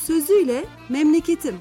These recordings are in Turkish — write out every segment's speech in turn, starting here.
sözüyle memleketim.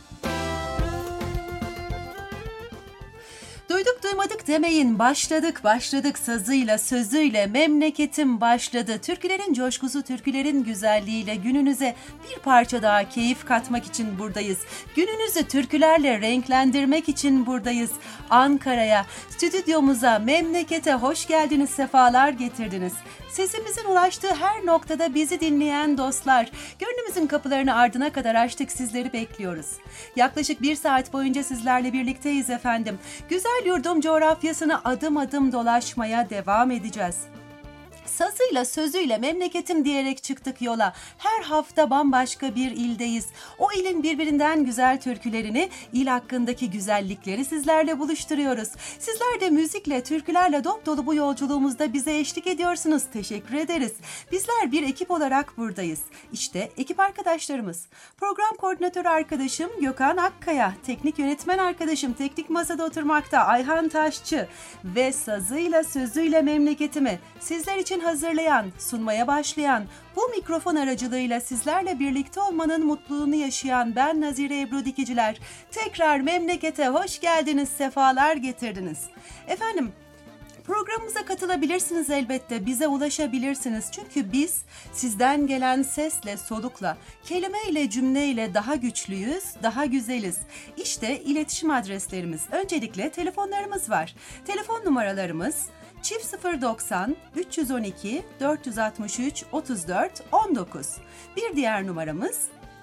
Duyduk duymadık demeyin, başladık sazıyla sözüyle memleketim başladı. Türkülerin coşkusu, türkülerin güzelliğiyle gününüze bir parça daha keyif katmak için buradayız. Gününüzü türkülerle renklendirmek için buradayız. Ankara'ya, stüdyomuza, memlekete hoş geldiniz, sefalar getirdiniz. Sesimizin ulaştığı her noktada bizi dinleyen dostlar, gönlümüzün kapılarını ardına kadar açtık, sizleri bekliyoruz. Yaklaşık 1 saat boyunca sizlerle birlikteyiz efendim. Güzel yurdum coğrafyasını adım adım dolaşmaya devam edeceğiz. Sazıyla sözüyle memleketim diyerek çıktık yola. Her hafta bambaşka bir ildeyiz. O ilin birbirinden güzel türkülerini, il hakkındaki güzellikleri sizlerle buluşturuyoruz. Sizler de müzikle, türkülerle dop dolu bu yolculuğumuzda bize eşlik ediyorsunuz. Teşekkür ederiz. Bizler bir ekip olarak buradayız. İşte ekip arkadaşlarımız. Program koordinatörü arkadaşım Gökhan Akkaya, teknik yönetmen arkadaşım teknik masada oturmakta Ayhan Taşçı ve sazıyla sözüyle memleketimi sizler için hazırlayan, sunmaya başlayan, bu mikrofon aracılığıyla sizlerle birlikte olmanın mutluluğunu yaşayan ben Nazire Ebru Dikiciler. Tekrar memlekete hoş geldiniz, sefalar getirdiniz. Efendim, programımıza katılabilirsiniz elbette, bize ulaşabilirsiniz. Çünkü biz sizden gelen sesle, solukla, kelimeyle, cümleyle daha güçlüyüz, daha güzeliz. İşte iletişim adreslerimiz. Öncelikle telefonlarımız var. Telefon numaralarımız +090 312 463 34 19. Bir diğer numaramız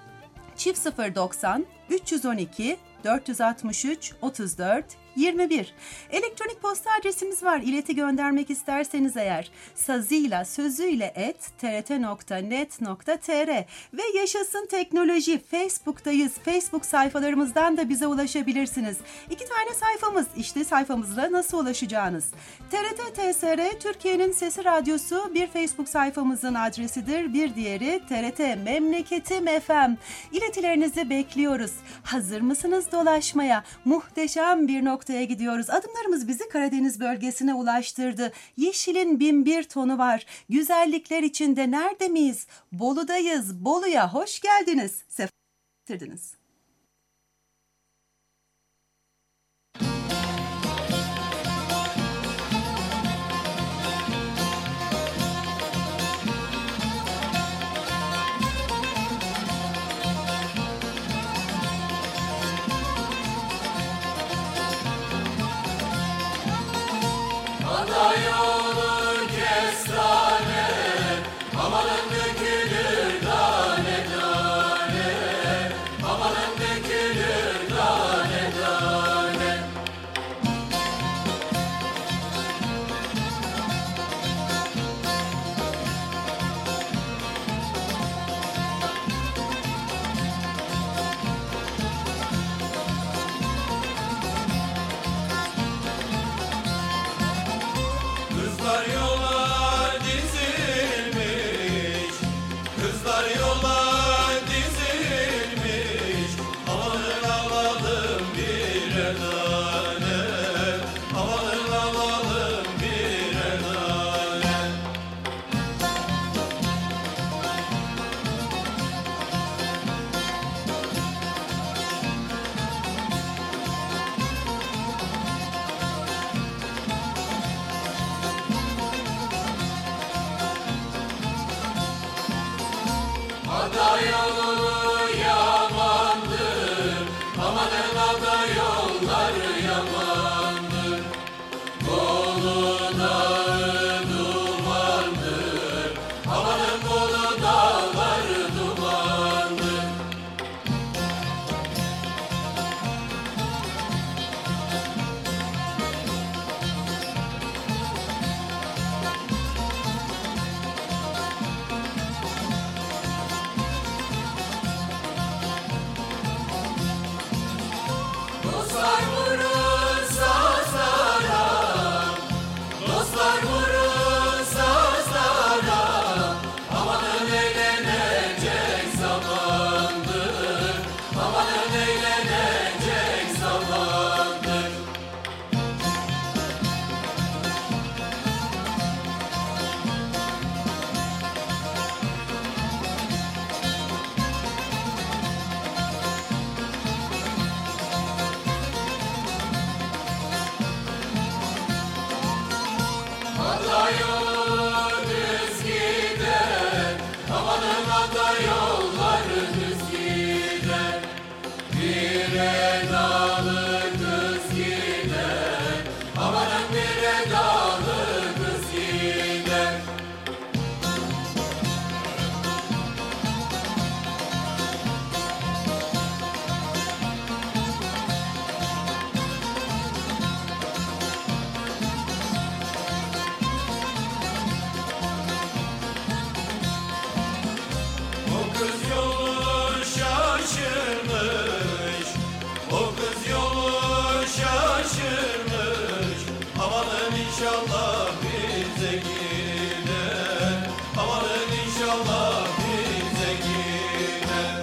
+090 312 463 34 21. Elektronik posta adresimiz var. İleti göndermek isterseniz eğer sazıyla sözüyle @trt.net.tr ve yaşasın teknoloji, Facebook'tayız. Facebook sayfalarımızdan da bize ulaşabilirsiniz. 2 tane sayfamız. İşte sayfamızla nasıl ulaşacağınız. TRT TSR Türkiye'nin Sesi Radyosu bir Facebook sayfamızın adresidir. Bir diğeri TRT Memleketim FM. İletilerinizi bekliyoruz. Hazır mısınız dolaşmaya? Muhteşem bir noktaya gidiyoruz. Adımlarımız bizi Karadeniz bölgesine ulaştırdı. Yeşilin 1001 tonu var. Güzellikler içinde nerede miyiz? Bolu'dayız. Bolu'ya hoş geldiniz. Sefa getirdiniz. Yolu kestane, amanın dökülür tane tane, amanın şaşırmış, o kız yolu şaşırmış. Amanın inşallah bize gider, amanın inşallah bize gider.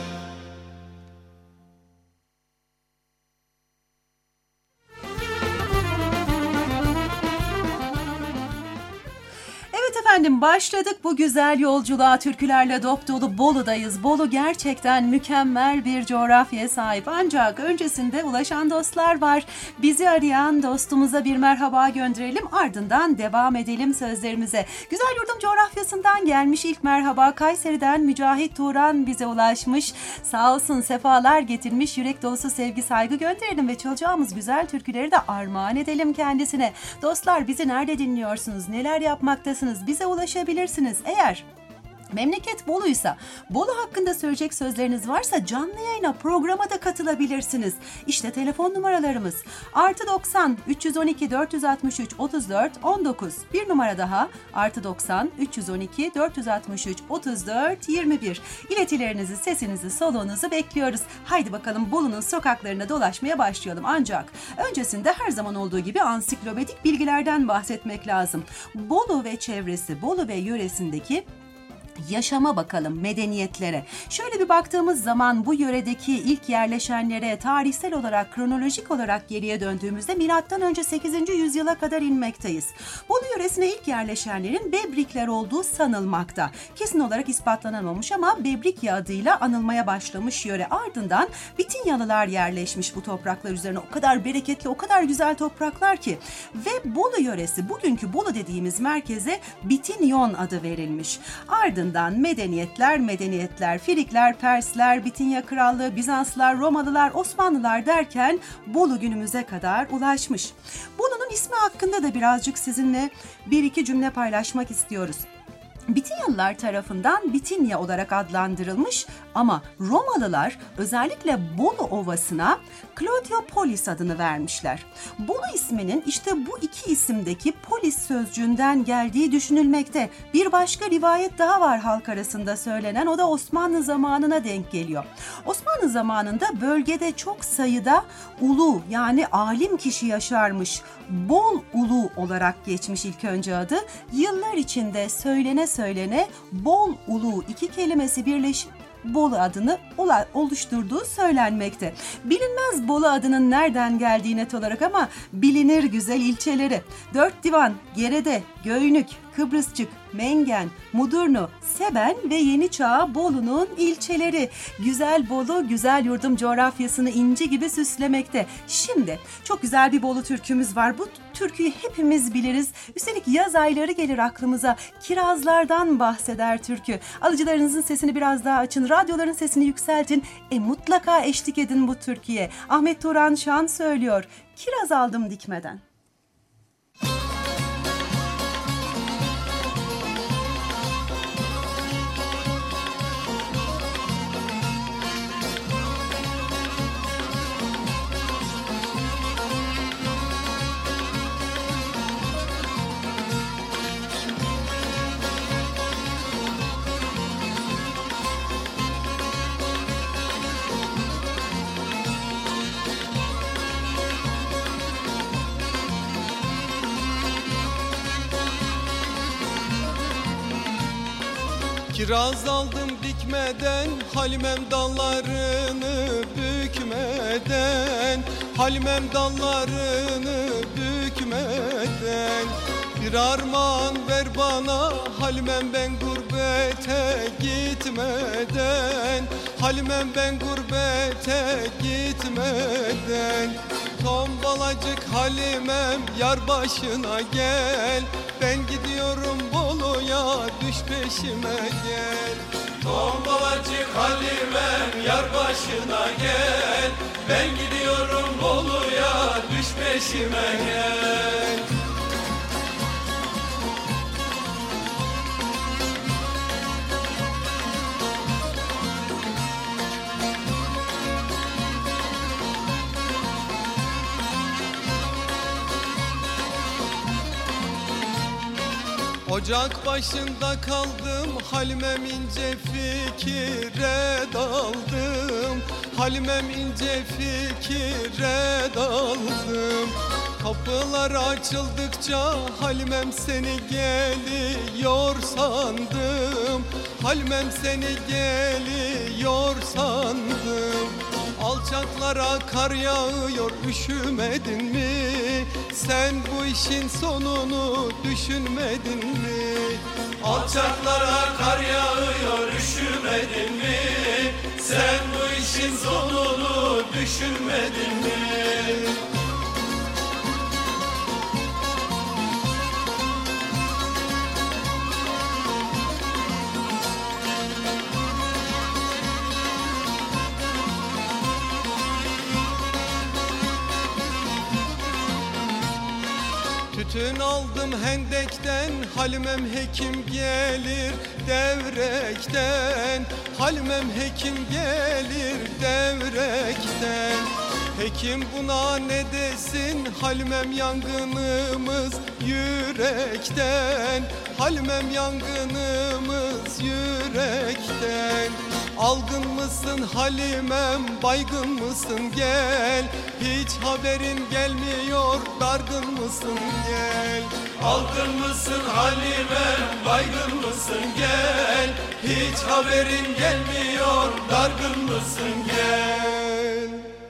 Evet efendim, başladık bu güzel yolculuğa. Türkülerle dop dolu Bolu'dayız. Bolu gerçekten mükemmel bir coğrafyaya sahip. Ancak öncesinde ulaşan dostlar var. Bizi arayan dostumuza bir merhaba gönderelim. Ardından devam edelim sözlerimize. Güzel yurdum coğrafyasından gelmiş ilk merhaba. Kayseri'den Mücahit Turan bize ulaşmış. Sağ olsun, sefalar getirmiş. Yürek dolusu sevgi saygı gönderelim ve çalacağımız güzel türküleri de armağan edelim kendisine. Dostlar, bizi nerede dinliyorsunuz? Neler yapmaktasınız? Bize ulaşabilirsiniz. Eğer memleket Bolu'ysa, Bolu hakkında söyleyecek sözleriniz varsa canlı yayına, programa da katılabilirsiniz. İşte telefon numaralarımız: +90 312 463 34 19, bir numara daha +90 312 463 34 21. İletilerinizi, sesinizi, soluğunuzu bekliyoruz. Haydi bakalım Bolu'nun sokaklarına dolaşmaya başlayalım. Ancak öncesinde her zaman olduğu gibi ansiklopedik bilgilerden bahsetmek lazım. Bolu ve çevresi, Bolu ve yöresindeki yaşama bakalım, medeniyetlere. Şöyle bir baktığımız zaman bu yöredeki ilk yerleşenlere tarihsel olarak, kronolojik olarak geriye döndüğümüzde M.Ö. 8. yüzyıla kadar inmekteyiz. Bolu yöresine ilk yerleşenlerin Bebrikler olduğu sanılmakta. Kesin olarak ispatlanamamış ama Bebrikya adıyla anılmaya başlamış yöre. Ardından Bitinyalılar yerleşmiş bu topraklar üzerine. O kadar bereketli, o kadar güzel topraklar ki. Ve Bolu yöresi, bugünkü Bolu dediğimiz merkeze Bitinyon adı verilmiş. Ardından medeniyetler, Frikler, Persler, Bitinya Krallığı, Bizanslar, Romalılar, Osmanlılar derken Bolu günümüze kadar ulaşmış. Bolu'nun ismi hakkında da birazcık sizinle bir iki cümle paylaşmak istiyoruz. Bitinyalılar tarafından Bitinya olarak adlandırılmış ama Romalılar özellikle Bolu Ovası'na Claudiopolis adını vermişler. Bolu isminin işte bu iki isimdeki polis sözcüğünden geldiği düşünülmekte. Bir başka rivayet daha var halk arasında söylenen, o da Osmanlı zamanına denk geliyor. Osmanlı zamanında bölgede çok sayıda ulu, yani alim kişi yaşarmış. Bol ulu olarak geçmiş ilk önce adı. Yıllar içinde söylene Bol ulu iki kelimesi birleşip Bolu adını oluşturduğu söylenmekte. Bilinmez Bolu adının nereden geldiği net olarak ama bilinir güzel ilçeleri: Dört Divan, Gerede, Göynük, Kıbrısçık, Mengen, Mudurnu, Seben ve Yeniçağ Bolu'nun ilçeleri. Güzel Bolu, güzel yurdum coğrafyasını inci gibi süslemekte. Şimdi çok güzel bir Bolu türkümüz var. Bu türküyü hepimiz biliriz. Üstelik yaz ayları gelir aklımıza. Kirazlardan bahseder türkü. Alıcılarınızın sesini biraz daha açın. Radyoların sesini yükseltin. Mutlaka eşlik edin bu türküye. Ahmet Turan Şan söylüyor. Kiraz aldım dikmeden. Kiraz aldım dikmeden, Halimem dallarını bükmeden, Halimem dallarını bükmeden. Bir armağan ver bana Halimem, ben gurbete gitmeden, Halimem ben gurbete gitmeden. Tombalacık Halimem yar başına gel, ben gidiyorum Bolu'ya, düş peşime gel. Tombalacık Halimem yar başına gel, ben gidiyorum Bolu'ya, düş peşime gel. Ocak başında kaldım, Halimem ince fikire daldım, Halimem ince fikire daldım. Kapılar açıldıkça Halimem seni geliyor sandım. Halimem seni geliyor sandım. Alçaklara kar yağıyor, üşümedin mi? Sen bu işin sonunu düşünmedin mi? Alçaklara kar yağıyor, üşümedin mi? Sen bu işin sonunu düşünmedin mi? Tütün aldım hendekten, Halimem hekim gelir devrekten. Halimem hekim gelir devrekten. Hekim buna ne desin, Halimem yangınımız yürekten. Halimem yangınımız yürekten. Algın mısın Halimem, baygın mısın gel. Hiç haberin gelmiyor, dargın mısın gel. Algın mısın Halimem, baygın mısın gel. Hiç haberin gelmiyor, dargın mısın gel.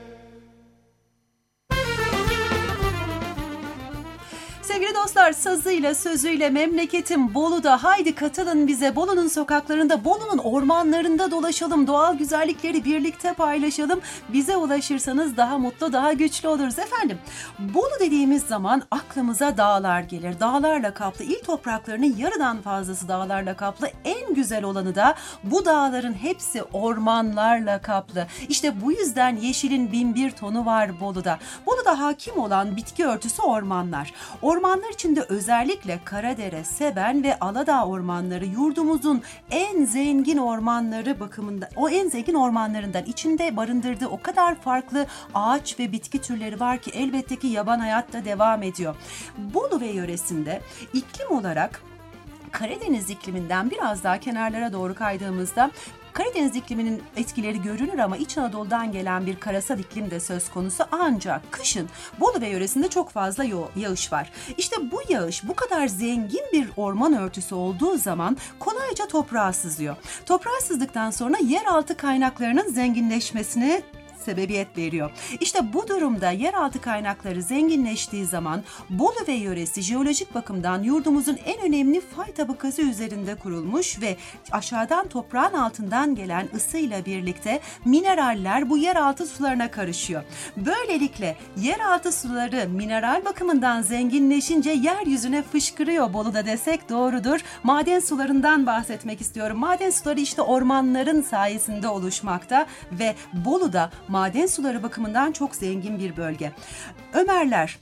Sevgili dostlar, sazıyla sözüyle memleketim Bolu'da, haydi katılın bize. Bolu'nun sokaklarında, Bolu'nun ormanlarında dolaşalım. Doğal güzellikleri birlikte paylaşalım. Bize ulaşırsanız daha mutlu, daha güçlü oluruz efendim. Bolu dediğimiz zaman aklımıza dağlar gelir. Dağlarla kaplı, il topraklarının yarıdan fazlası dağlarla kaplı. En güzel olanı da bu dağların hepsi ormanlarla kaplı. İşte bu yüzden yeşilin bin bir tonu var Bolu'da. Bolu'da hakim olan bitki örtüsü ormanlar. Ormanlar içinde özellikle Karadere, Seben ve Aladağ ormanları yurdumuzun en zengin ormanları bakımından, o en zengin ormanlarından, içinde barındırdığı o kadar farklı ağaç ve bitki türleri var ki elbette ki yaban hayat da devam ediyor. Bolu ve yöresinde iklim olarak Karadeniz ikliminden biraz daha kenarlara doğru kaydığımızda Karadeniz ikliminin etkileri görünür ama İç Anadolu'dan gelen bir karasal iklim de söz konusu, ancak kışın Bolu ve yöresinde çok fazla yağış var. İşte bu yağış bu kadar zengin bir orman örtüsü olduğu zaman kolayca toprağa sızıyor. Toprağa sızdıktan sonra yeraltı kaynaklarının zenginleşmesine sebebiyet veriyor. İşte bu durumda yeraltı kaynakları zenginleştiği zaman Bolu ve yöresi jeolojik bakımdan yurdumuzun en önemli fay tabakası üzerinde kurulmuş ve aşağıdan toprağın altından gelen ısıyla birlikte mineraller bu yeraltı sularına karışıyor. Böylelikle yeraltı suları mineral bakımından zenginleşince yeryüzüne fışkırıyor Bolu'da desek doğrudur. Maden sularından bahsetmek istiyorum. Maden suları işte ormanların sayesinde oluşmakta ve Bolu'da maden suları bakımından çok zengin bir bölge. Ömerler,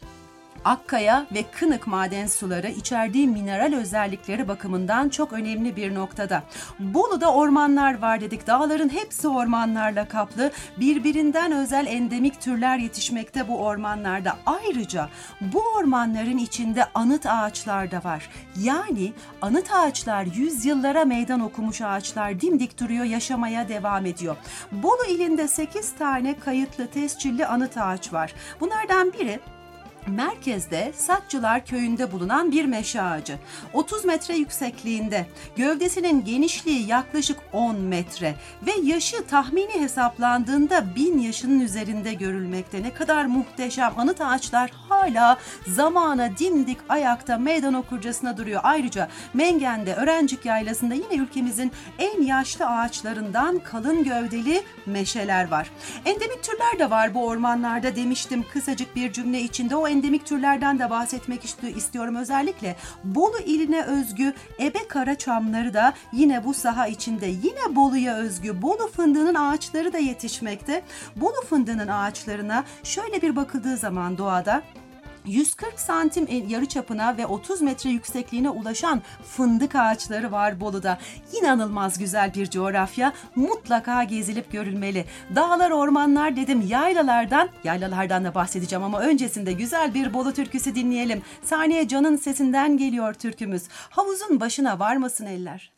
Akkaya ve Kınık maden suları içerdiği mineral özellikleri bakımından çok önemli bir noktada. Bolu'da ormanlar var dedik. Dağların hepsi ormanlarla kaplı. Birbirinden özel endemik türler yetişmekte bu ormanlarda. Ayrıca bu ormanların içinde anıt ağaçlar da var. Yani anıt ağaçlar yüzyıllara meydan okumuş ağaçlar dimdik duruyor, yaşamaya devam ediyor. Bolu ilinde 8 tane kayıtlı tescilli anıt ağaç var. Bunlardan biri merkezde Satçılar Köyü'nde bulunan bir meşe ağacı. 30 metre yüksekliğinde, gövdesinin genişliği yaklaşık 10 metre ve yaşı tahmini hesaplandığında 1000 yaşının üzerinde görülmekte. Ne kadar muhteşem, anıt ağaçlar hala zamana dimdik ayakta meydan okurcasına duruyor. Ayrıca Mengen'de Örencik Yaylası'nda yine ülkemizin en yaşlı ağaçlarından kalın gövdeli meşeler var. Endemik türler de var bu ormanlarda demiştim kısacık bir cümle içinde. O endemik türlerden de bahsetmek istiyorum. Özellikle Bolu iline özgü ebe karaçamları da yine bu saha içinde. Yine Bolu'ya özgü Bolu fındığının ağaçları da yetişmekte. Bolu fındığının ağaçlarına şöyle bir bakıldığı zaman doğada 140 santim yarıçapına ve 30 metre yüksekliğine ulaşan fındık ağaçları var Bolu'da. İnanılmaz güzel bir coğrafya. Mutlaka gezilip görülmeli. Dağlar, ormanlar dedim, yaylalardan da bahsedeceğim ama öncesinde güzel bir Bolu türküsü dinleyelim. Saniye Can'ın sesinden geliyor türkümüz. Havuzun başına varmasın eller.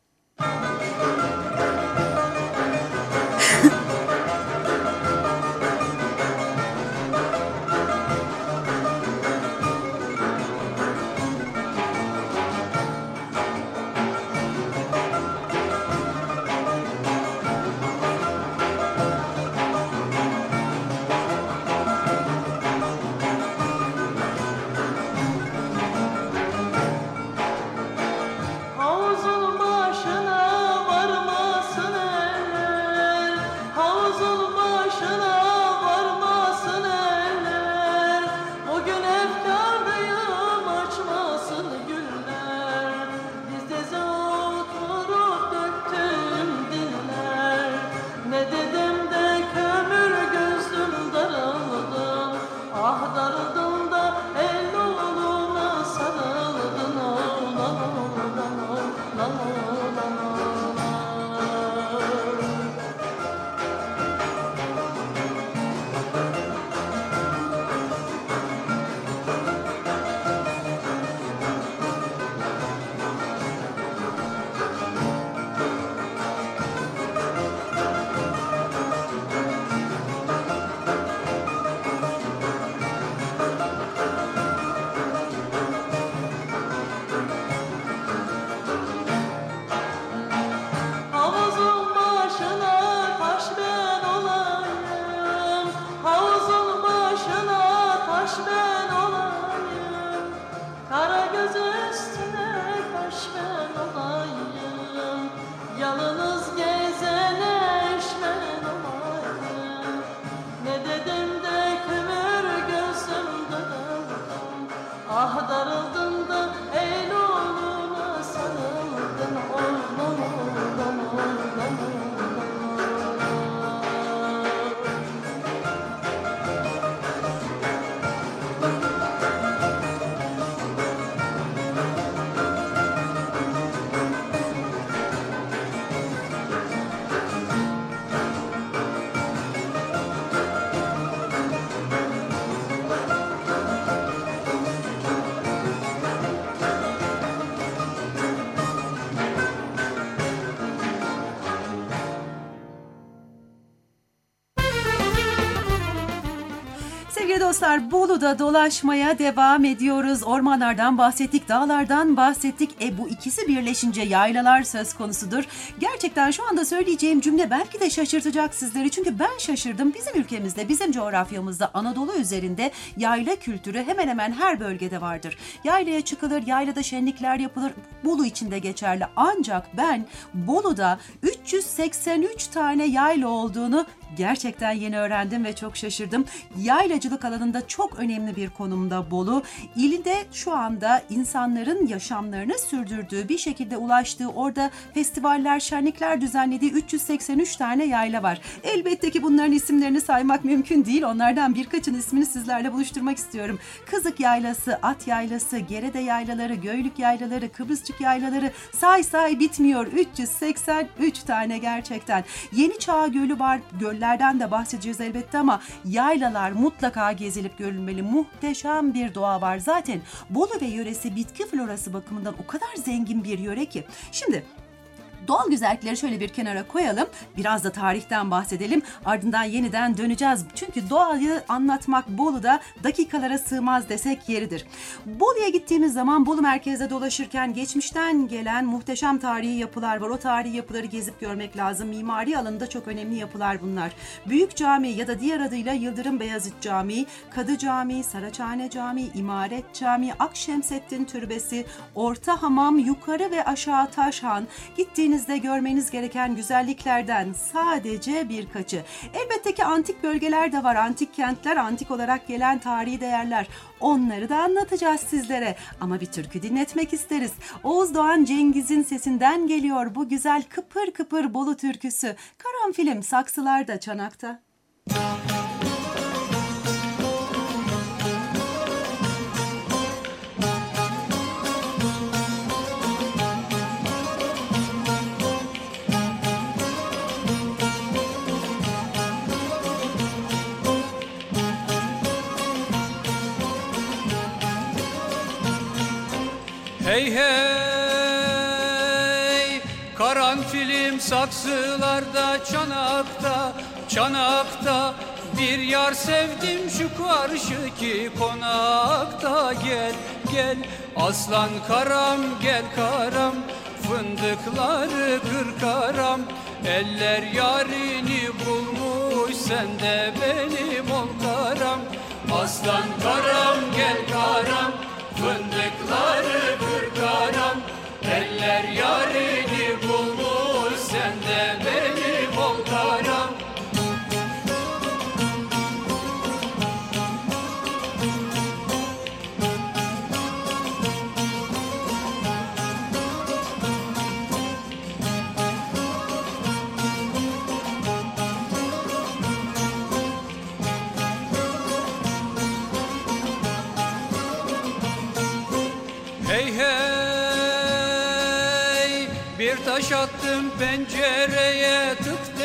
Sevgili dostlar, Bolu'da dolaşmaya devam ediyoruz. Ormanlardan bahsettik, dağlardan bahsettik. Bu ikisi birleşince yaylalar söz konusudur. Gerçekten şu anda söyleyeceğim cümle belki de şaşırtacak sizleri. Çünkü ben şaşırdım. Bizim ülkemizde, bizim coğrafyamızda, Anadolu üzerinde yayla kültürü hemen hemen her bölgede vardır. Yaylaya çıkılır, yaylada şenlikler yapılır. Bolu için de geçerli. Ancak ben Bolu'da 383 tane yayla olduğunu gerçekten yeni öğrendim ve çok şaşırdım. Yaylacılık alanında çok önemli bir konumda Bolu. İlde şu anda insanların yaşamlarını sürdürdüğü, bir şekilde ulaştığı, orada festivaller, şenlikler düzenlediği 383 tane yayla var. Elbette ki bunların isimlerini saymak mümkün değil. Onlardan birkaçının ismini sizlerle buluşturmak istiyorum. Kızık Yaylası, At Yaylası, Gerede Yaylaları, Göylük Yaylaları, Kıbrısçık Yaylaları, say bitmiyor. 383 tane gerçekten. Yeni Çağ Gölü var. Göllerden de bahsedeceğiz elbette ama yaylalar mutlaka gezilip görülmeli. Muhteşem bir doğa var. Zaten Bolu ve yöresi bitki florası bakımından o kadar zengin bir yöre ki. Şimdi doğal güzellikleri şöyle bir kenara koyalım. Biraz da tarihten bahsedelim. Ardından yeniden döneceğiz. Çünkü doğayı anlatmak Bolu'da dakikalara sığmaz desek yeridir. Bolu'ya gittiğimiz zaman Bolu merkezde dolaşırken geçmişten gelen muhteşem tarihi yapılar var. O tarihi yapıları gezip görmek lazım. Mimari alanında çok önemli yapılar bunlar. Büyük Cami ya da diğer adıyla Yıldırım Beyazıt Camii, Kadı Camii, Saraçhane Camii, İmaret Camii, Akşemseddin Türbesi, Orta Hamam, Yukarı ve Aşağı Taşhan. Gittiğinizde görmeniz gereken güzelliklerden sadece birkaçı. Elbette ki antik bölgeler de var. Antik kentler, antik olarak gelen tarihi değerler. Onları da anlatacağız sizlere. Ama bir türkü dinletmek isteriz. Oğuz Doğan Cengiz'in sesinden geliyor bu güzel kıpır kıpır Bolu türküsü. Karanfilim saksılarda, çanakta. Hey hey, karanfilim saksılarda, çanakta bir yar sevdim şu karşıki konakta. Gel aslan karam, gel karam, fındıkları kır karam. Eller yarini bulmuş, sen de benim ol karam. Aslan karam, gel karam, fındıkları kır karam. Eller yarini bulmuş, sen de benim ol karam. Hey hey, bir taş attım pencereye, tık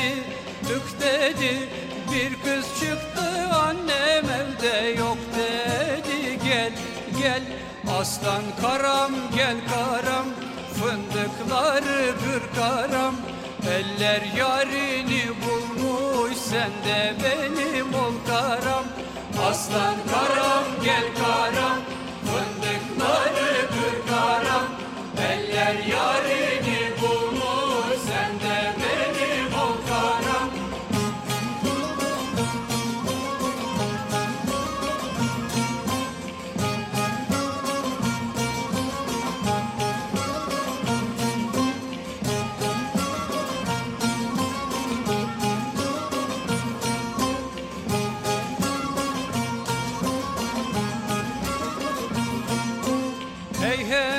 dedi. Bir kız çıktı, annem evde yok dedi. Gel aslan karam, gel karam, fındıkları kır karam. Eller yarini bulmuş, sen de benim ol karam. Aslan karam, gel karam, fındıkları kır karam. Eller yarini bulmuş, sen de benim ol karam. Hey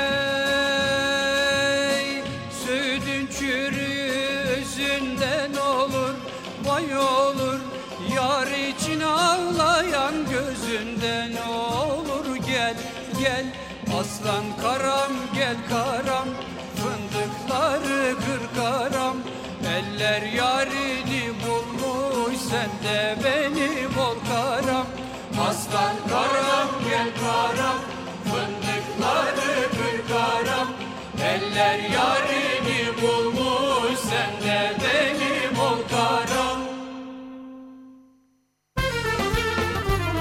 hey, sütün çürüğü üzünden olur, vay olur. Yar için ağlayan gözünden olur. Gel aslan karam, gel karam, fındıkları kır karam. Eller yarini bulmuş, sen de benim ol karam. Aslan karam, gel karam, fındıkları kır karam. Eller yarini bulmuş, sen de benim ol karam.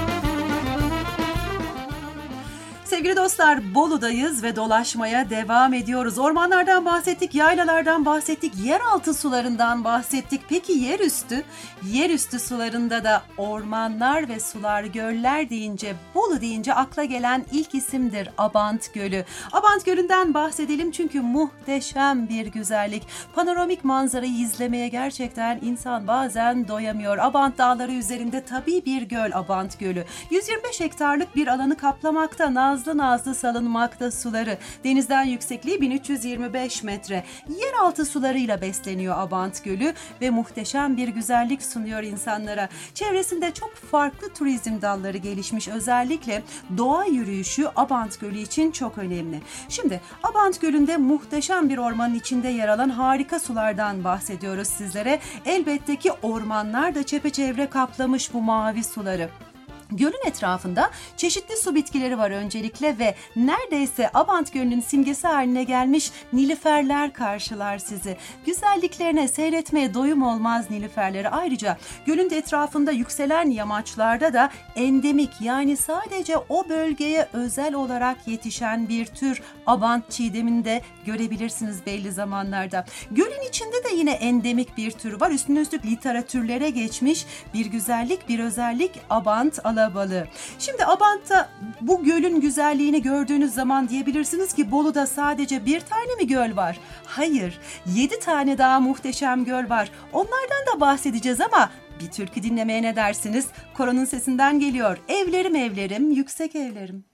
sevgili dostlar, Bolu'dayız ve dolaşmaya devam ediyoruz. Ormanlardan bahsettik, yaylalardan bahsettik, yeraltı sularından bahsettik. Peki yerüstü? Yerüstü sularında da ormanlar ve sular, göller deyince, Bolu deyince akla gelen ilk isimdir Abant Gölü. Abant Gölü'nden bahsedelim çünkü muhteşem bir güzellik. Panoramik manzarayı izlemeye gerçekten insan bazen doyamıyor. Abant Dağları üzerinde tabii bir göl Abant Gölü. 125 hektarlık bir alanı kaplamakta, nazlı nazlı salınmakta suları. Denizden yüksekliği 1325 metre. Yeraltı sularıyla besleniyor Abant Gölü ve muhteşem bir güzellik sunuyor insanlara. Çevresinde çok farklı turizm dalları gelişmiş. Özellikle doğa yürüyüşü Abant Gölü için çok önemli. Şimdi Abant Gölü'nde muhteşem bir ormanın içinde yer alan harika sulardan bahsediyoruz sizlere. Elbette ki ormanlar da çepeçevre kaplamış bu mavi suları. Gölün etrafında çeşitli su bitkileri var öncelikle ve neredeyse Abant Gölü'nün simgesi haline gelmiş nilüferler karşılar sizi. Güzelliklerine seyretmeye doyum olmaz nilüferleri. Ayrıca gölün etrafında yükselen yamaçlarda da endemik, yani sadece o bölgeye özel olarak yetişen bir tür Abant çiğdemini de görebilirsiniz belli zamanlarda. Gölün içinde de yine endemik bir tür var. Üstüne üstlük literatürlere geçmiş bir güzellik, bir özellik Abant alabalığı. Şimdi Abant'ta bu gölün güzelliğini gördüğünüz zaman diyebilirsiniz ki Bolu'da sadece bir tane mi göl var? Hayır, 7 tane daha muhteşem göl var. Onlardan da bahsedeceğiz ama bir türkü dinlemeye ne dersiniz? Koronun sesinden geliyor. Evlerim evlerim, yüksek evlerim.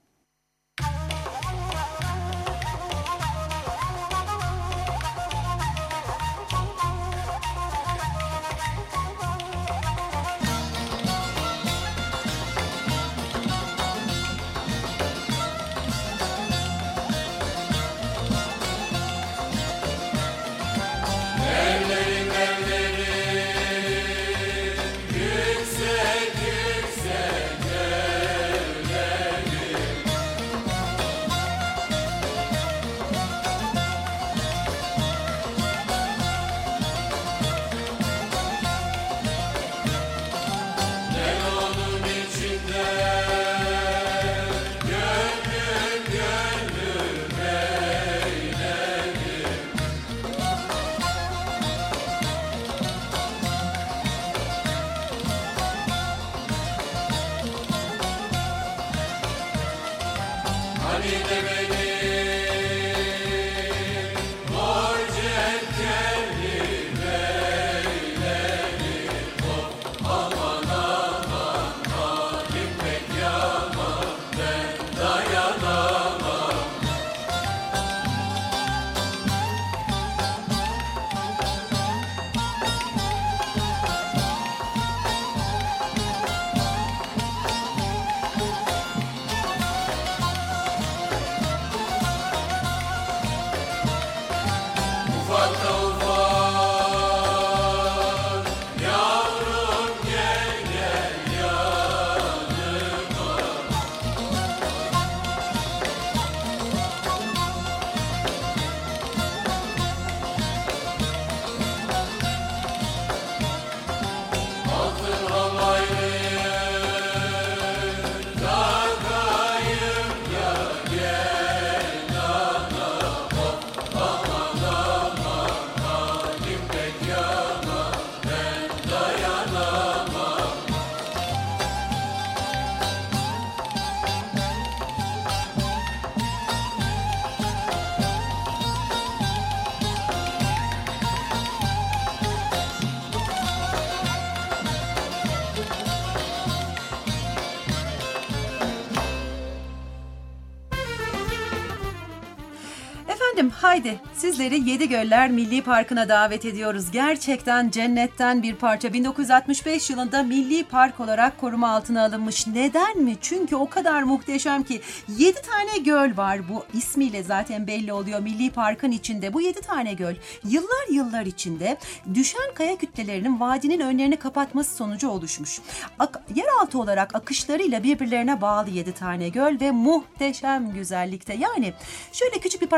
Haydi sizleri Yedigöller Milli Parkı'na davet ediyoruz. Gerçekten cennetten bir parça. 1965 yılında Milli Park olarak koruma altına alınmış. Neden mi? Çünkü o kadar muhteşem ki 7 tane göl var. Bu ismiyle zaten belli oluyor. Milli Park'ın içinde bu 7 tane göl yıllar içinde düşen kaya kütlelerinin vadinin önlerini kapatması sonucu oluşmuş. Yeraltı olarak akışlarıyla birbirlerine bağlı 7 tane göl ve muhteşem güzellikte. Yani şöyle küçük bir parantez açmak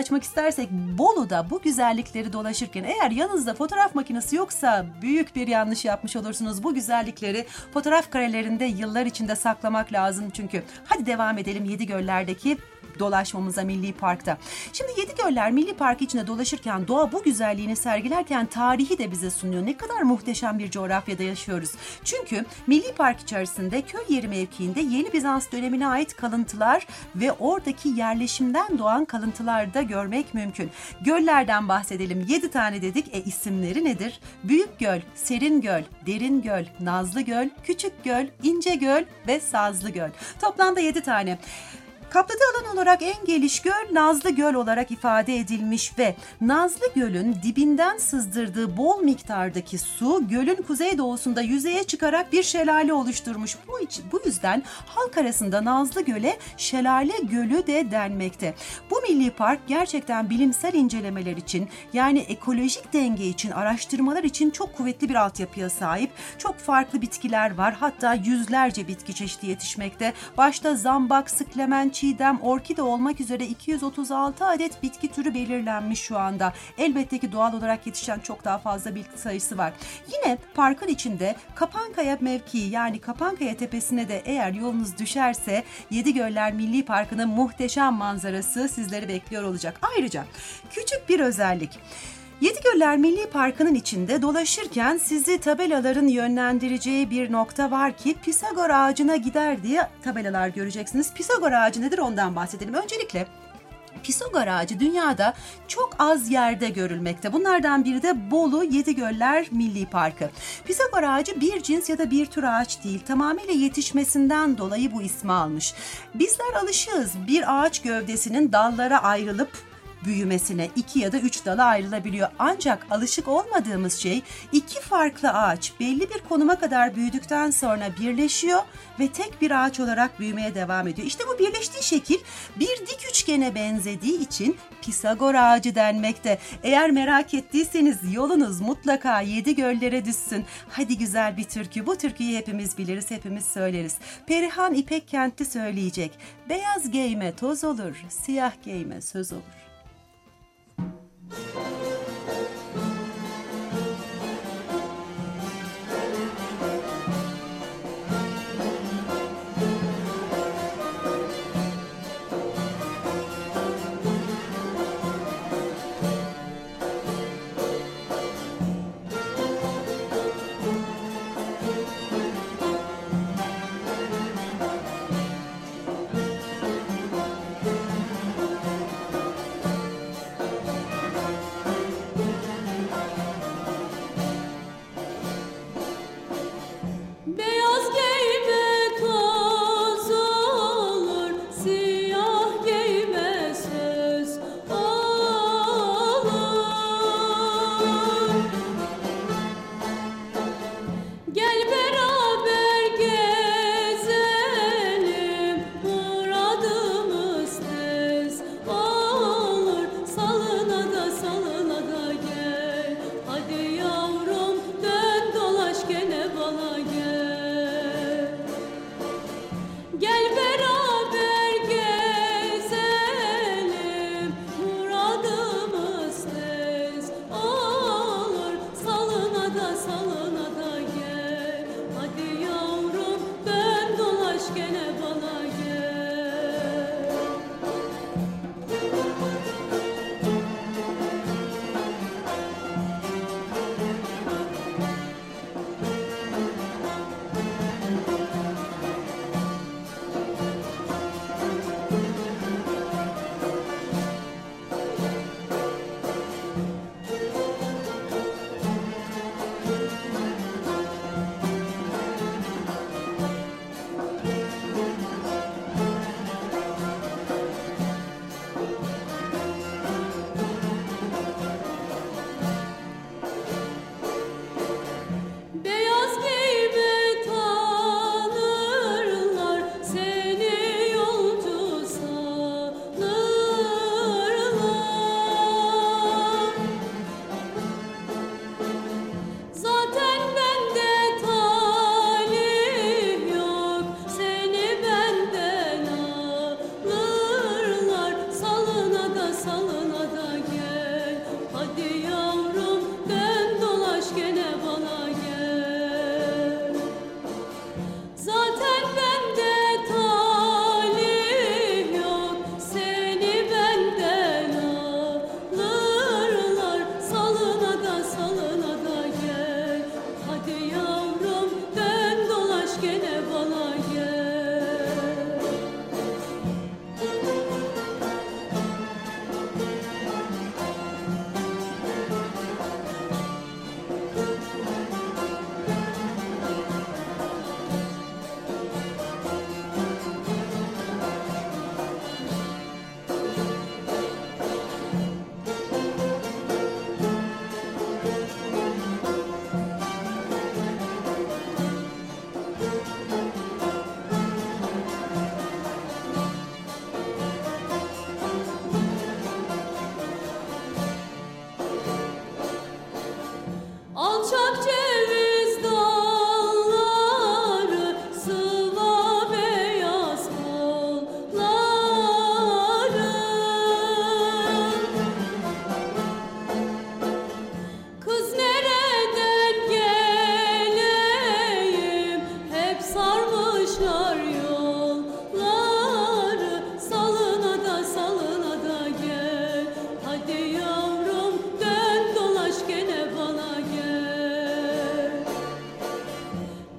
dolaşmak istersek Bolu'da bu güzellikleri dolaşırken eğer yanınızda fotoğraf makinesi yoksa büyük bir yanlış yapmış olursunuz. Bu güzellikleri fotoğraf karelerinde yıllar içinde saklamak lazım çünkü. Hadi devam edelim Yedigöller'deki dolaşmamıza Milli Park'ta. Şimdi Yedigöller Milli Park içinde dolaşırken doğa bu güzelliğini sergilerken tarihi de bize sunuyor. Ne kadar muhteşem bir coğrafyada yaşıyoruz. Çünkü Milli Park içerisinde köy yeri mevkiinde Yeni Bizans dönemine ait kalıntılar ve oradaki yerleşimden doğan kalıntılar da görmek mümkün. Göllerden bahsedelim. 7 tane dedik. İsimleri nedir? Büyük Göl, Serin Göl, Derin Göl, Nazlı Göl, Küçük Göl, İnce Göl ve Sazlı Göl. Toplamda 7 tane. Kapladığı alan olarak en geniş göl Nazlı Göl olarak ifade edilmiş ve Nazlı Göl'ün dibinden sızdırdığı bol miktardaki su gölün kuzeydoğusunda yüzeye çıkarak bir şelale oluşturmuş. Bu yüzden halk arasında Nazlı Göl'e Şelale Gölü de denmekte. Bu milli park gerçekten bilimsel incelemeler için yani ekolojik denge için araştırmalar için çok kuvvetli bir altyapıya sahip. Çok farklı bitkiler var, hatta yüzlerce bitki çeşidi yetişmekte. Başta zambak, sıklemen, çiğdem, orkide olmak üzere 236 adet bitki türü belirlenmiş şu anda. Elbette ki doğal olarak yetişen çok daha fazla bitki sayısı var. Yine parkın içinde Kapankaya mevkii yani Kapankaya tepesine de eğer yolunuz düşerse Yedigöller Milli Parkı'nın muhteşem manzarası sizleri bekliyor olacak. Ayrıca küçük bir özellik. Yedigöller Milli Parkı'nın içinde dolaşırken sizi tabelaların yönlendireceği bir nokta var ki Pisagor ağacına gider diye tabelalar göreceksiniz. Pisagor ağacı nedir ondan bahsedelim. Öncelikle Pisagor ağacı dünyada çok az yerde görülmekte. Bunlardan biri de Bolu Yedigöller Milli Parkı. Pisagor ağacı bir cins ya da bir tür ağaç değil. Tamamıyla yetişmesinden dolayı bu ismi almış. Bizler alışığız bir ağaç gövdesinin dallara ayrılıp büyümesine 2 ya da 3 dala ayrılabiliyor. Ancak alışık olmadığımız şey 2 farklı ağaç belli bir konuma kadar büyüdükten sonra birleşiyor ve tek bir ağaç olarak büyümeye devam ediyor. İşte bu birleştiği şekil bir dik üçgene benzediği için Pisagor ağacı denmekte. Eğer merak ettiyseniz yolunuz mutlaka Yedigöller'e düşsün. Hadi güzel bir türkü. Bu türküyü hepimiz biliriz, hepimiz söyleriz. Perihan İpekkentli söyleyecek. Beyaz giyme toz olur, siyah giyme söz olur.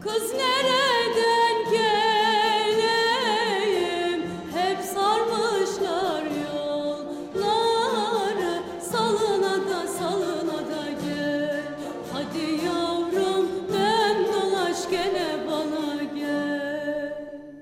Kız nereden geleyim, hep sarmışlar yolları. Salına da salına da gel, hadi yavrum dön dolaş gene bana gel.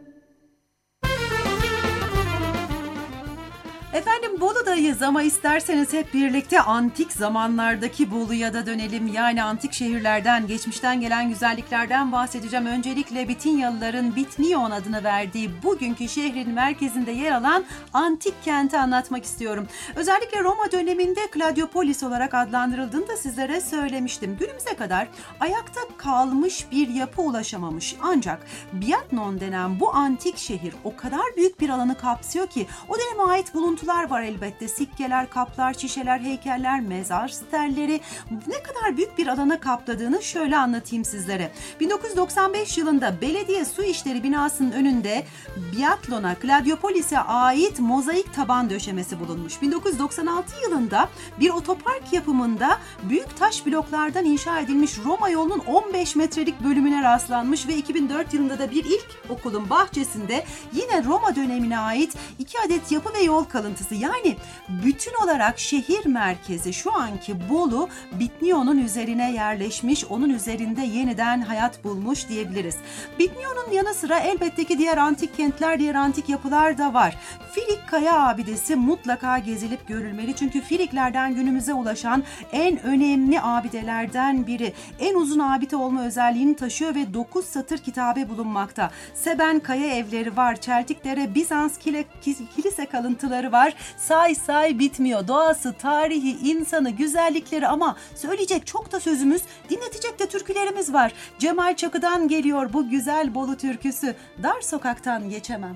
Efendim Bolu'dayız ama isterseniz hep birlikte antik zamanlardaki Bolu'ya da dönelim. Yani antik şehirlerden, geçmişten gelen güzelliklerden bahsedeceğim. Öncelikle Bitinyalıların Bitnion adını verdiği bugünkü şehrin merkezinde yer alan antik kenti anlatmak istiyorum. Özellikle Roma döneminde Kladiopolis olarak adlandırıldığını da sizlere söylemiştim. Günümüze kadar ayakta kalmış bir yapı ulaşamamış. Ancak Biatnon denen bu antik şehir o kadar büyük bir alanı kapsıyor ki o döneme ait buluntular var elbette. Sikkeler, kaplar, şişeler, heykeller, mezar sterleri ne kadar büyük bir alana kapladığını şöyle anlatayım sizlere. 1995 yılında belediye su işleri binasının önünde Biatlon'a, Kladiopolis'e ait mozaik taban döşemesi bulunmuş. 1996 yılında bir otopark yapımında büyük taş bloklardan inşa edilmiş Roma yolunun 15 metrelik bölümüne rastlanmış ve 2004 yılında da bir ilkokulun bahçesinde yine Roma dönemine ait 2 adet yapı ve yol kalıntısı, yani bütün olarak şehir merkezi şu anki Bolu Bitnion'un üzerine yerleşmiş, onun üzerinde yeniden hayat bulmuş diyebiliriz. Bitnion'un yanı sıra elbette ki diğer antik kentler, diğer antik yapılar da var. Filik Kaya Abidesi mutlaka gezilip görülmeli çünkü Filiklerden günümüze ulaşan en önemli abidelerden biri. En uzun abide olma özelliğini taşıyor ve 9 satır kitabe bulunmakta. Seben Kaya evleri var, Çeltikdere Bizans kilise kalıntıları var. Say bitmiyor. Doğası, tarihi, insanı, güzellikleri ama söyleyecek çok da sözümüz, dinletecek de türkülerimiz var. Cemal Çakı'dan geliyor bu güzel Bolu türküsü. Dar sokaktan geçemem.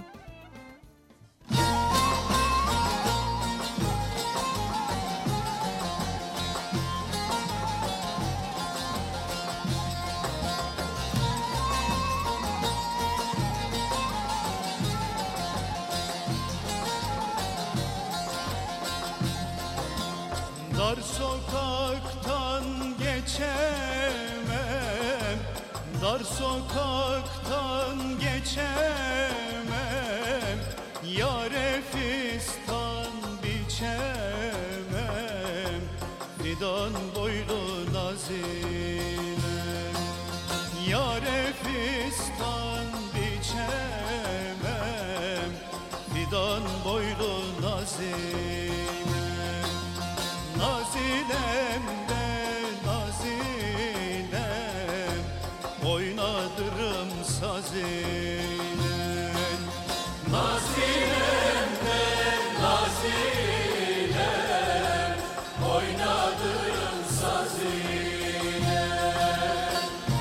Dar sokaktan geçemem, dar sokaktan geçemem, yâre fistan biçemem, fidan boylu nazinem, yâre fistan biçemem, fidan boylu nazinem. Nazilem de nazilem, oynadırım sazilem. Nazilem de nazilem, oynadırım sazilem.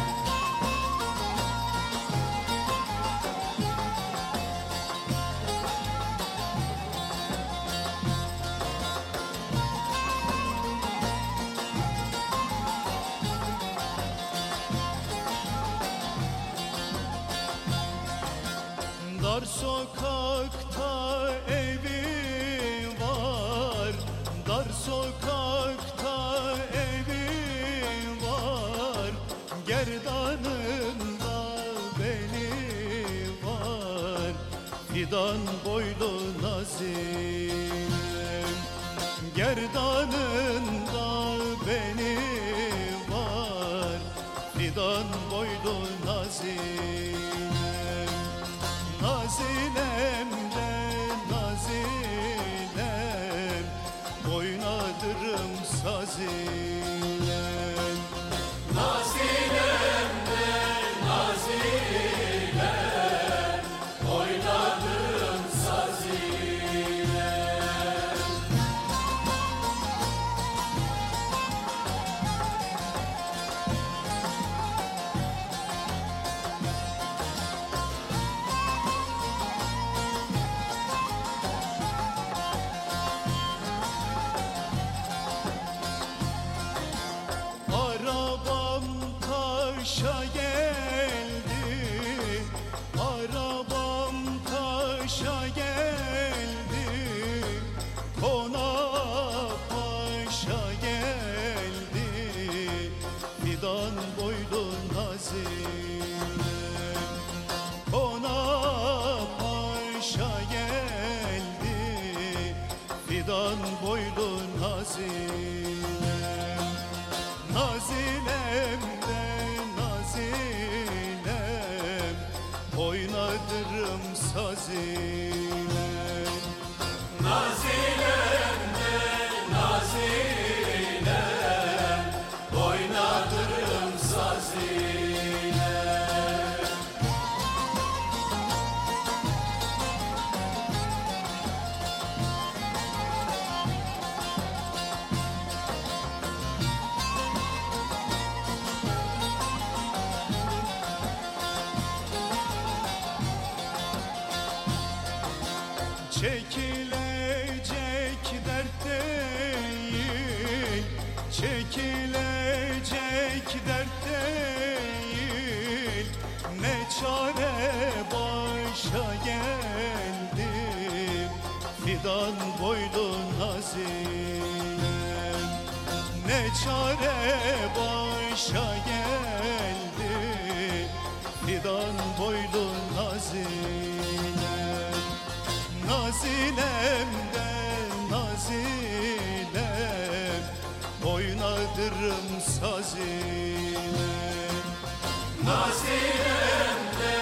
Dar sokakta evi var, dar sokakta evi var, gerdanında beni var, fidan boylu nazinem, gerdanında beni var, fidan boylu nazinem. Nazilem de nazilem, oynadırım sazilem. Nazilem de nazilem, oynadırım sazilem. fidan boylu nazinem. Nazinem de nazinem, oynadırım sazine. Nazilem de nazilem, oynadırım sazine. Çekilecek dert değil, çekilecek dert değil. Ne çare başa geldim, fidan boylu nazinem. Ne çare başa geldim, fidan boylu nazinem. Nazinem de nazinem, oynadırım sazine. Nazilem de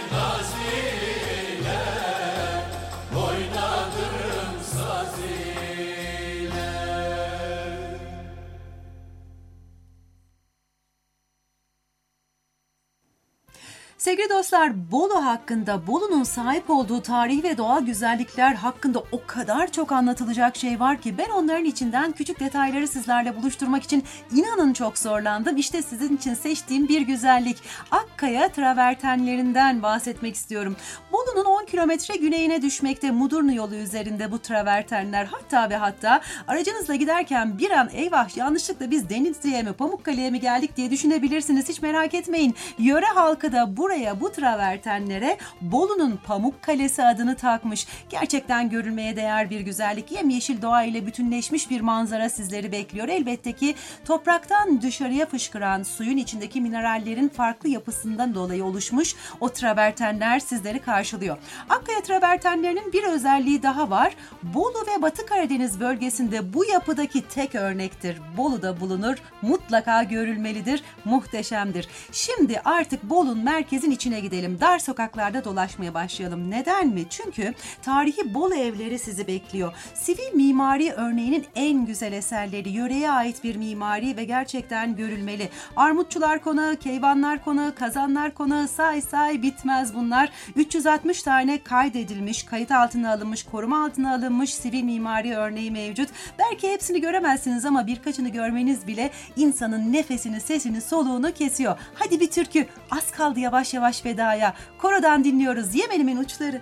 nazilem, oynadırım sazine. Sevgili dostlar, Bolu hakkında, Bolu'nun sahip olduğu tarihi ve doğal güzellikler hakkında o kadar çok anlatılacak şey var ki ben onların içinden küçük detayları sizlerle buluşturmak için inanın çok zorlandım. İşte sizin için seçtiğim bir güzellik. Akkaya travertenlerinden bahsetmek istiyorum. Bolu'nun 10 kilometre güneyine düşmekte Mudurnu yolu üzerinde bu travertenler, hatta ve hatta aracınızla giderken bir an eyvah yanlışlıkla biz Denizli'ye mi Pamukkale'ye mi geldik diye düşünebilirsiniz. Hiç merak etmeyin. Yöre halkı da bu travertenlere Bolu'nun Pamukkale'si adını takmış. Gerçekten görülmeye değer bir güzellik. Yemyeşil doğa ile bütünleşmiş bir manzara sizleri bekliyor. Elbette ki topraktan dışarıya fışkıran suyun içindeki minerallerin farklı yapısından dolayı oluşmuş o travertenler sizleri karşılıyor. Akkaya travertenlerinin bir özelliği daha var. Bolu ve Batı Karadeniz bölgesinde bu yapıdaki tek örnektir. Bolu'da bulunur, mutlaka görülmelidir, muhteşemdir. Şimdi artık Bolu'nun merkezin içine gidelim. Dar sokaklarda dolaşmaya başlayalım. Neden mi? Çünkü tarihi Bolu evleri sizi bekliyor. Sivil mimari örneğinin en güzel eserleri, yöreye ait bir mimari ve gerçekten görülmeli. Armutçular Konağı, Keyvanlar Konağı, Kazanlar Konağı, say bitmez bunlar. 360 tane kaydedilmiş, kayıt altına alınmış, koruma altına alınmış sivil mimari örneği mevcut. Belki hepsini göremezsiniz ama birkaçını görmeniz bile insanın nefesini, sesini, soluğunu kesiyor. Hadi bir türkü. Az kaldı yavaş yavaş vedaya. Korodan dinliyoruz. Yemenimin uçları.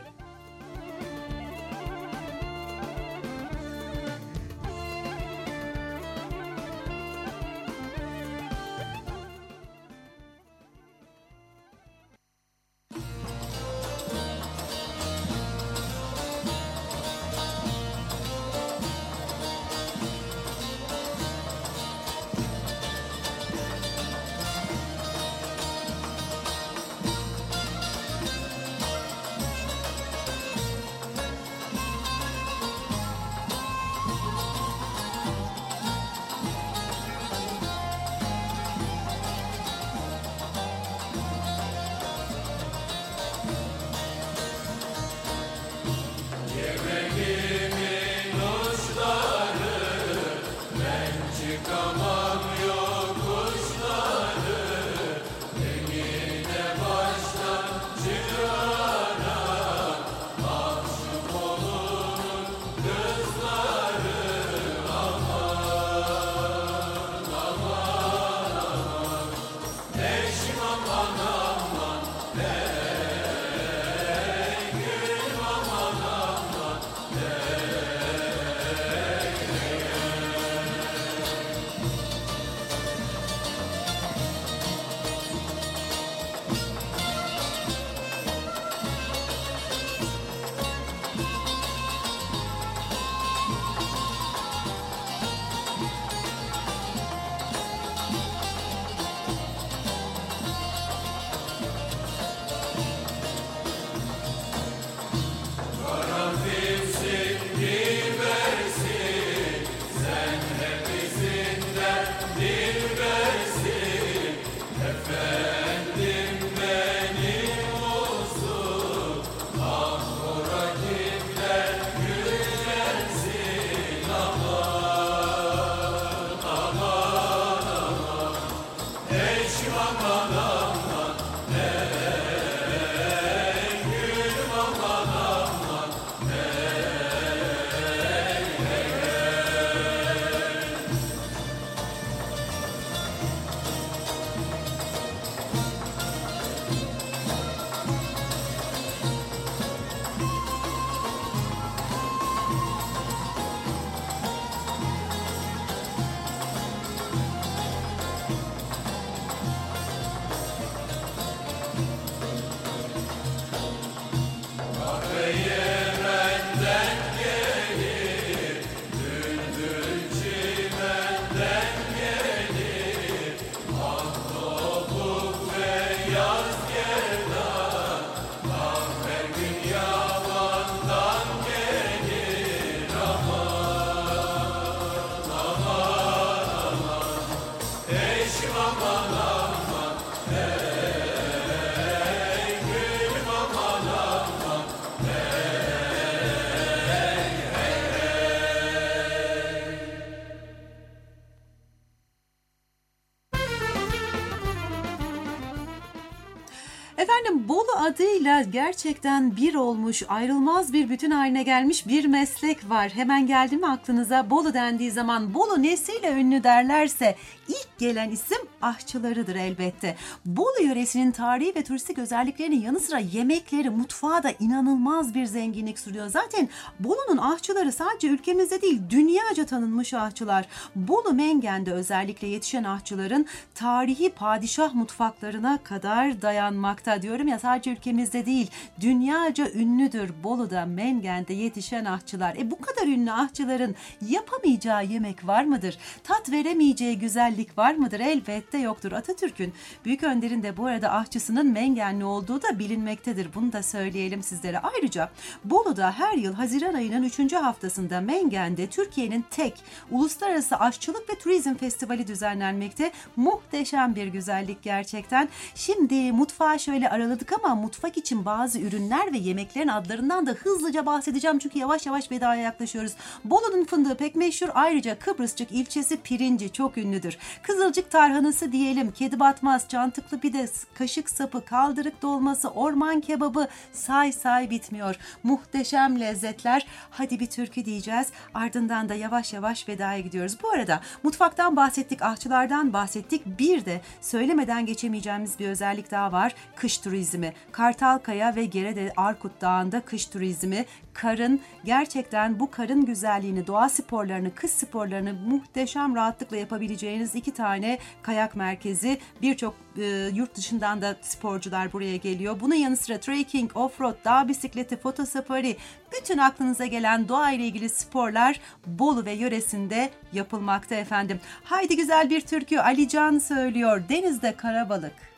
Efendim Bolu adıyla gerçekten bir olmuş, ayrılmaz bir bütün haline gelmiş bir meslek var. Hemen geldi mi aklınıza? Bolu dendiği zaman Bolu nesiyle ünlü derlerse ilk gelen isim aşçılarıdır elbette. Bolu yöresinin tarihi ve turistik özelliklerinin yanı sıra yemekleri, mutfağı da inanılmaz bir zenginlik sunuyor. Zaten Bolu'nun aşçıları sadece ülkemizde değil, dünyaca tanınmış aşçılar. Bolu Mengen'de özellikle yetişen aşçıların tarihi padişah mutfaklarına kadar dayanmakta. Diyorum ya, sadece ülkemizde değil, dünyaca ünlüdür Bolu'da, Mengen'de yetişen aşçılar. Bu kadar ünlü aşçıların yapamayacağı yemek var mıdır? Tat veremeyeceği güzellik var mıdır? Elbette yoktur. Atatürk'ün, büyük önderin de bu arada aşçısının Mengenli olduğu da bilinmektedir. Bunu da söyleyelim sizlere. Ayrıca Bolu'da her yıl Haziran ayının 3. haftasında Mengen'de Türkiye'nin tek uluslararası aşçılık ve turizm festivali düzenlenmekte. Muhteşem bir güzellik gerçekten. Şimdi mutfağı şöyle araladık ama mutfak için bazı ürünler ve yemeklerin adlarından da hızlıca bahsedeceğim. Çünkü yavaş yavaş vedaya yaklaşıyoruz. Bolu'nun fındığı pek meşhur. Ayrıca Kıbrısçık ilçesi pirinci çok ünlüdür. Kızılcık tarhanası diyelim, kedi batmaz, cantıklı pide, kaşık sapı, kaldırık dolması, orman kebabı, say bitmiyor. Muhteşem lezzetler. Hadi bir türkü diyeceğiz. Ardından da yavaş yavaş vedaya gidiyoruz. Bu arada mutfaktan bahsettik, aşçılardan bahsettik. Bir de söylemeden geçemeyeceğimiz bir özellik daha var. Kış turizmi. Kartalkaya ve Gerede Arkut Dağı'nda kış turizmi. Karın, gerçekten bu karın güzelliğini, doğa sporlarını, kış sporlarını muhteşem rahatlıkla yapabileceğiniz 2 tane kayak merkezi. Birçok yurt dışından da sporcular buraya geliyor. Bunun yanı sıra trekking, offroad, dağ bisikleti, fotosafari, bütün aklınıza gelen doğa ile ilgili sporlar Bolu ve yöresinde yapılmakta efendim. Haydi güzel bir türkü, Ali Can söylüyor. Denizde karabalık.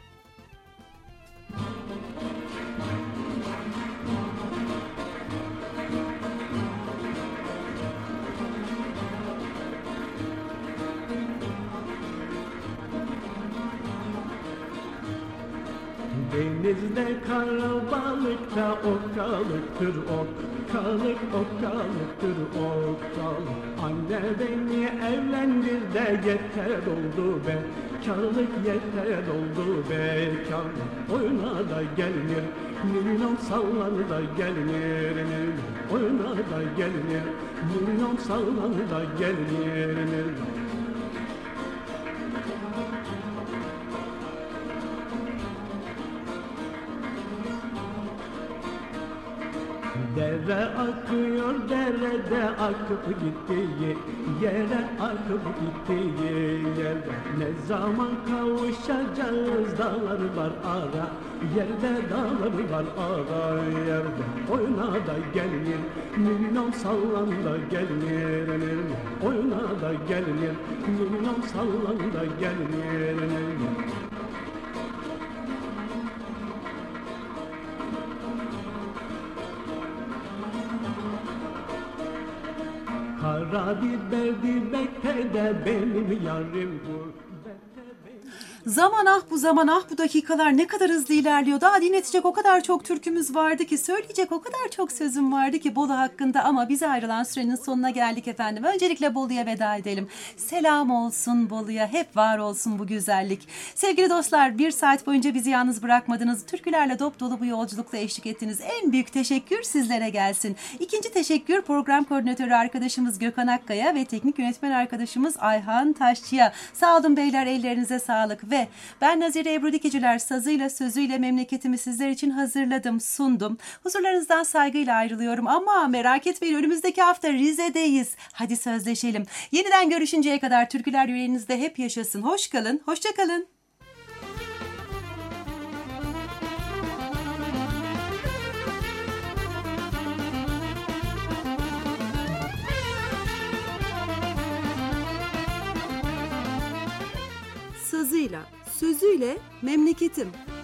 Denizde karabalıkta okkalıktır okkalık, okkalıktır okkalık. Anne beni evlendir de yeter oldu bekarlık, yeter oldu bekarlık. Oyna da gelinir, milyon sallanır da gelinir, oyna da gelinir, milyon sallanır da gelinir. Dere akıyor, derede akıp gittiği yere, akıp gittiği yerde. Ne zaman kavuşacağız, dağlar var ara yerde, dağlar var ara yerde. Oyna da gelinir, milyon sallan da gelinir, oyna da gelinir, milyon sallan da gelinir. Kara biber dibekte de benim yarim bu. Zaman ah bu zaman ah bu dakikalar ne kadar hızlı ilerliyor. Daha dinletecek o kadar çok türkümüz vardı ki, söyleyecek o kadar çok sözüm vardı ki Bolu hakkında, ama bize ayrılan sürenin sonuna geldik efendim. Öncelikle Bolu'ya veda edelim. Selam olsun Bolu'ya, hep var olsun bu güzellik. Sevgili dostlar, 1 saat boyunca bizi yalnız bırakmadınız. Türkülerle dop dolu bu yolculukla eşlik ettiniz. En büyük teşekkür sizlere gelsin. İkinci teşekkür program koordinatörü arkadaşımız Gökhan Akkaya ve teknik yönetmen arkadaşımız Ayhan Taşçı'ya. Sağ olun beyler, ellerinize sağlık. Ve ben Nazire Ebru Dikiciler sazıyla sözüyle memleketimi sizler için hazırladım, sundum. Huzurlarınızdan saygıyla ayrılıyorum ama merak etmeyin, önümüzdeki hafta Rize'deyiz. Hadi sözleşelim. Yeniden görüşünceye kadar türküler yüreğinizde hep yaşasın. Hoş kalın, hoşça kalın. Sazıyla, sözüyle memleketim.